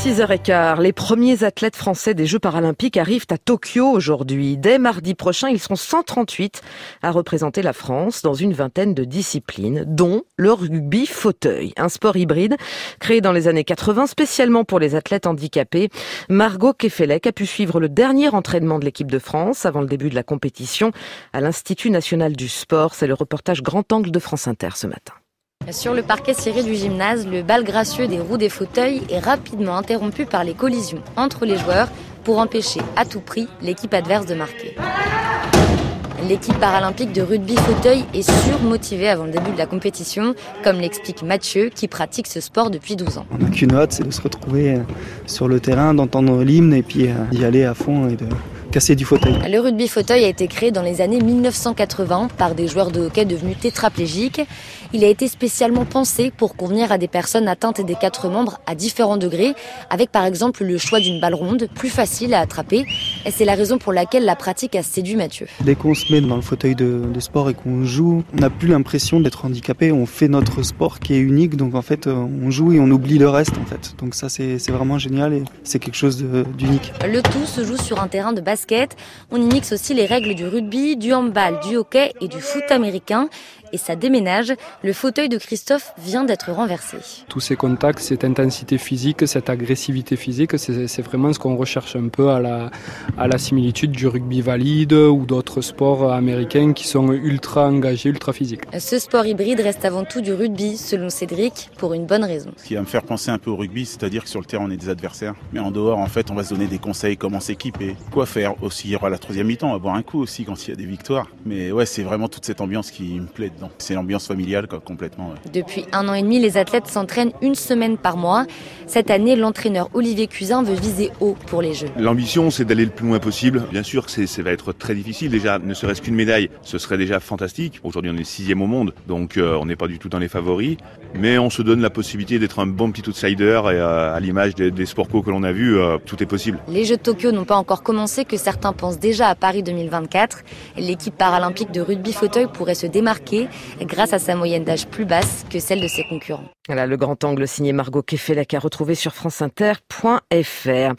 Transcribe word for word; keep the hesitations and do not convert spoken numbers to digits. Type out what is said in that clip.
six heures quinze, les premiers athlètes français des Jeux paralympiques arrivent à Tokyo aujourd'hui. Dès mardi prochain, ils seront cent trente-huit à représenter la France dans une vingtaine de disciplines, dont le rugby fauteuil, un sport hybride créé dans les années quatre-vingts spécialement pour les athlètes handicapés. Margot Kefelec a pu suivre le dernier entraînement de l'équipe de France avant le début de la compétition à l'Institut national du sport. C'est le reportage Grand Angle de France Inter ce matin. Sur le parquet ciré du gymnase, le bal gracieux des roues des fauteuils est rapidement interrompu par les collisions entre les joueurs pour empêcher à tout prix l'équipe adverse de marquer. L'équipe paralympique de rugby fauteuil est surmotivée avant le début de la compétition, comme l'explique Mathieu, qui pratique ce sport depuis douze ans. On n'a qu'une hâte, c'est de se retrouver sur le terrain, d'entendre l'hymne et puis d'y aller à fond et de casser du fauteuil. Le rugby fauteuil a été créé dans les années mille neuf cent quatre-vingts par des joueurs de hockey devenus tétraplégiques. Il a été spécialement pensé pour convenir à des personnes atteintes des quatre membres à différents degrés, avec par exemple le choix d'une balle ronde, plus facile à attraper. Et c'est la raison pour laquelle la pratique a séduit Mathieu. Dès qu'on se met dans le fauteuil de, de sport et qu'on joue, on n'a plus l'impression d'être handicapé. On fait notre sport qui est unique, donc en fait on joue et on oublie le reste en fait. Donc ça c'est, c'est vraiment génial et c'est quelque chose de, d'unique. Le tout se joue sur un terrain de basket. On y mixe aussi les règles du rugby, du handball, du hockey et du foot américain. Et ça déménage. Le fauteuil de Christophe vient d'être renversé. Tous ces contacts, cette intensité physique, cette agressivité physique, c'est, c'est vraiment ce qu'on recherche un peu à la, à la similitude du rugby valide ou d'autres sports américains qui sont ultra engagés, ultra physiques. Ce sport hybride reste avant tout du rugby, selon Cédric, pour une bonne raison. Ce qui va me faire penser un peu au rugby, c'est-à-dire que sur le terrain, on est des adversaires. Mais en dehors, en fait, on va se donner des conseils, comment s'équiper, quoi faire. Aussi, il y aura la troisième mi-temps, on va boire un coup aussi quand il y a des victoires. Mais ouais, c'est vraiment toute cette ambiance qui me plaît. C'est l'ambiance familiale quoi, complètement. Ouais. Depuis un an et demi, les athlètes s'entraînent une semaine par mois. Cette année, l'entraîneur Olivier Cusin veut viser haut pour les Jeux. L'ambition, c'est d'aller le plus loin possible. Bien sûr que c'est, ça va être très difficile. Déjà, ne serait-ce qu'une médaille, ce serait déjà fantastique. Aujourd'hui, on est sixième au monde, donc euh, on n'est pas du tout dans les favoris. Mais on se donne la possibilité d'être un bon petit outsider et euh, à l'image des, des sports co que l'on a vus, euh, tout est possible. Les Jeux de Tokyo n'ont pas encore commencé, que certains pensent déjà à Paris deux mille vingt-quatre. L'équipe paralympique de rugby fauteuil pourrait se démarquer grâce à sa moyenne d'âge plus basse que celle de ses concurrents. Voilà le grand angle signé Margot Kefelec à retrouver sur franceinter point fr.